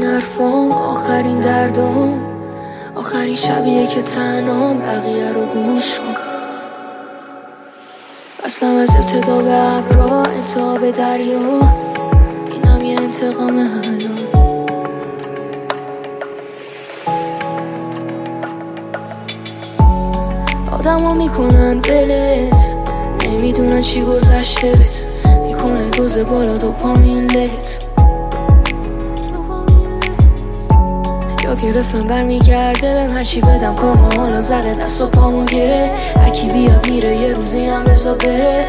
آخرین حرفام، آخرین دردام، آخرین شبیه که تنهام، بقیه رو گوش کن. اصلا از ابتدا به ابرا، انتها به دریا، اینم یه انتقام الان. آدم ها میکنن ولت، نمیدونن چی گذشته بت، میکنه دوز بالا دوپامین لت. یاد گرفتم برمیگرده بهم هرچی بدم، کارما حالا زده دست و پامو گره. هرکی بیاد میره، یه روز اینم بزا بره.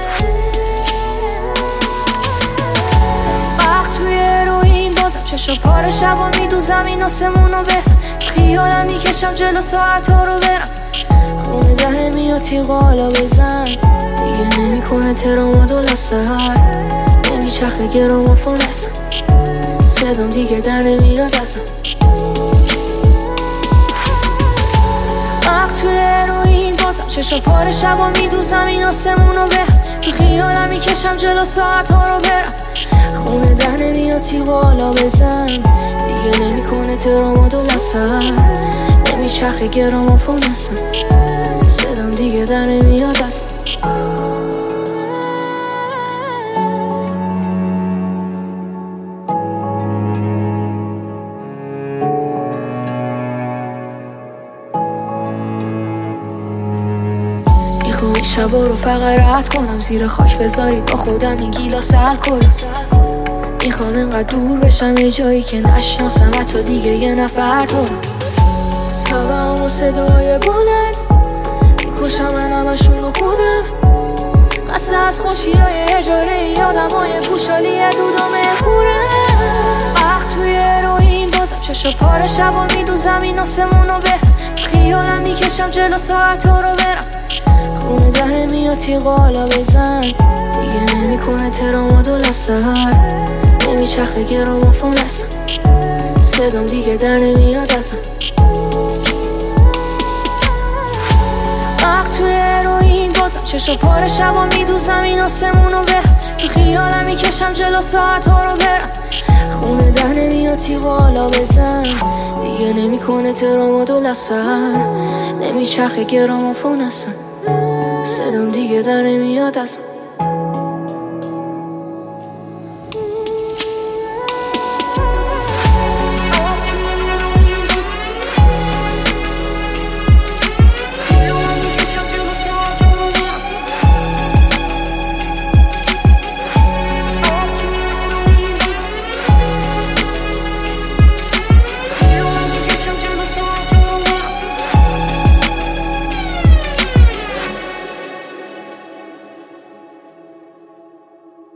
وقت توی اروین بازم چشا پاره، شبا میدوزم این آسمونو به خیالم میکشم جلو ساعت ها رو برم. خونه در نمیاد تیغا حالا بزن، دیگه نمیکنه ترامادول از سهر، نمیچرخه گرامافون هستم، صدام دیگه در نمیاد ازم. وقت توی اروین بازم چشا پاره، شبا میدوزم این آسمونو به تو خیالم میکشم جلو ساعت ها رو برم. خونه در نمیاد تیغا حالا بزن، دیگه نمیکنه ترامادول از سهر، نمیچرخه گرامافون هستم، صدام دیگه در نمیاد ازم. میخوام این شبا رو فقط رد کنم، زیر خاک بذارید با خودم این گیلاس الکل. میخوام اینقدر دور بشم یه جایی که نشناسم حتی دیگه یه نفر تو. تا به همون صدای بلند میکشم من همشونو خودم، قصه از خوشی های اجاره یادم های گوشالی دودم مهمورم. وقت توی اروین بازم چشا پاره، شبا میدوزم این آسمونو به خیالم میکشم جلو ساعت ها رو برم. خونه در نمیاد تیغا حالا بزن، دیگه نمیکنه ترامادول از سهر، نمیچرخه گرامافون هستم، صدام دیگه در نمیاد ازم. وقت توی اروین بازم چشا پاره، شبا میدوزم این آسمونو به تو خیالم میکشم جلو ساعت ها رو برم. خونه در نمیاد تیغا حالا بزن، دیگه نمیکنه ترامادول از سهر، نمیچرخه گرامافون هستم، صدام دیگه در نمیاد ازم.